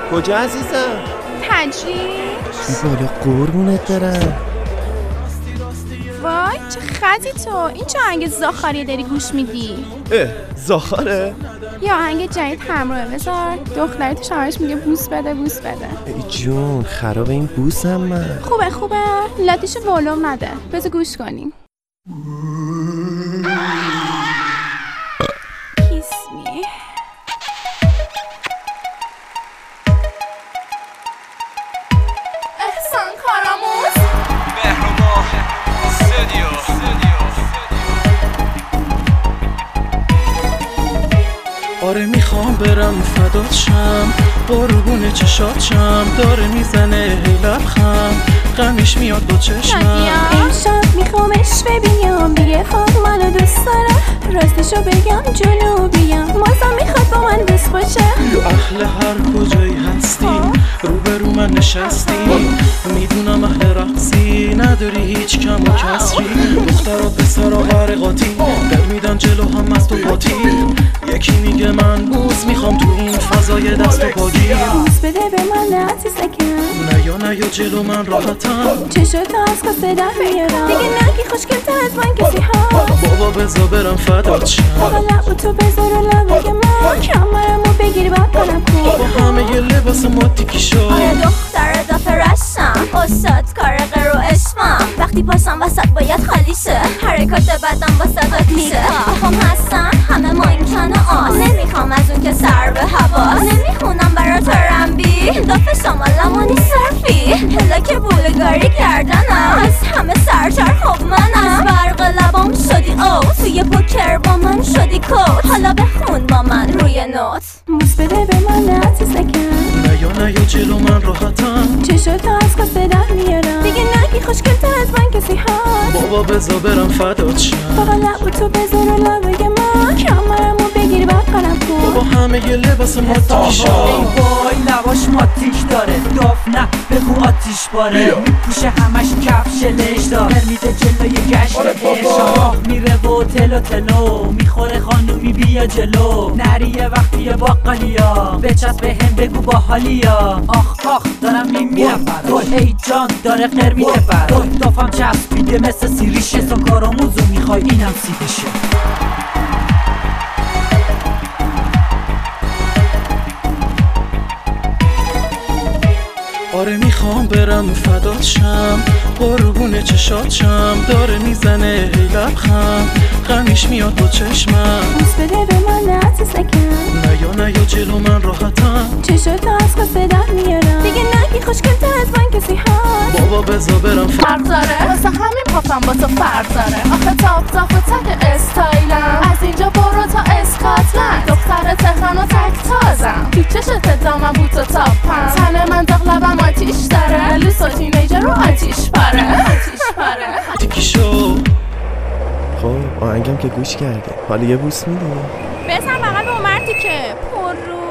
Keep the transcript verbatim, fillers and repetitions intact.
کجا عزیزم؟ تجریش بی بالا قربونت برم. وای چه خزی تو، این چه آهنگ زاخاریه داری گوش میدی؟ اه زاخاره؟ یا آهنگ جدید همراهه، بذار دختری تو شامش میگه بوس بده بوس بده. ای جون خراب این بوسم من. خوبه خوبه لاتیشو ولوم نده، بذار گوش کنیم. Kiss me. احسان کاراموز مهرما استودیو. آره میخوام برم فدات شم، قربون چشات شم، داره میزنه هی لبخند، غمش میاد با چشمم. امشب میخوامش ببینم، دیگه خواب منو دوست داره، راستشو بگم جنوبیم، بازم میخواد با من دوست باشه. تو اهل هر کجایی هستی، روبرو من نشستی، میدونم اهل رقصی، نداری هیچ کم و کسری، دخترا پسرا غرقاتی، در میدن جلو هم از تو پاتی، یکی میگه من بوس میخوام تو این فضای دست و پاگیر، بوس بده به من عزیزکم، نه یا نه یا جلو من راحتم، چشاتو از کاسه در میارم، دیگه نگی خوشگل‌تر از من کسی هست، بابا بزا برم فدات شم، آقا لبو تو بذار و لبه من، کمرمو بگیر با کنم کن، با همه یه لباس ما تیکی شد. آره دختر دافه رشم، استاد کار غیر و عشقم، وقتی پاشم وسط باید خالی شه، حرکات بدم با صدات میشه، میخوام هستن همه مانکن آس، نمیخوام از اون که سر به هواست، نمیخونم برا ترنبی، دافه شمالمونی صرفی، هلا که بولگاری کردنم، از همه سرتر خب منم، از برق لبام شدی او، توی پوکر با من شدی کوت، حالا بخون با من روی نوت. بوس بده به من عزیزکم، نه یا نه یا جلو من راحتم، چشاتو از کاسه در میارم، دیگه نگی خوشگل‌تر از من کسی هست، بابا بزا برم فدات شم، آقا لبو تو بذار و لبه من، کمرمو بگیر با کنم با کن، همه یه لباس ما تیکی شد. ای وای لباش ماتیک داره، داف نه بگو آتیش باره، میپوشه همش کفش لشدار، میده جلوی گشت اشاه، میره و تلو تلو، میخوره خانومی بیا جلو، نریه وقتی یه باقالیا، بچسب به هم بگو با حالیا، آخ آخ دارم میمیرم برات، ای جان داره قر میده برات، دافم چسبیده مثل سیریشه، سا کاراموزو میخوای اینم سیدشه. آره میخوام برم فدات شم، قربون چشات شم، داره میزنه هی لبخند، غمش میاد با چشمم، بوس بده به من عزیزکم، نه یا نه یا جلو من راحتم، چشاتو از کاسه در میارم، دیگه نگی خوشگل‌تر از من کسی هست، بابا بزا برم فرق داره واسه همین پافم با تو فرق داره، آخه تاپ تاپ و تک استایلم، از اینجا برو تا اسکاتلند، دختر تهران و تک تازم، تو چشت دامم بود و تاپم، تن من دقلبم آتیش داره، لوس و تینیجر رو آتیش پاره آتیش پاره تیکی شو. خب آهنگم که گوش کردی، حالا یه بوس میدی؟ بزن بغل به اون مردی که پر رو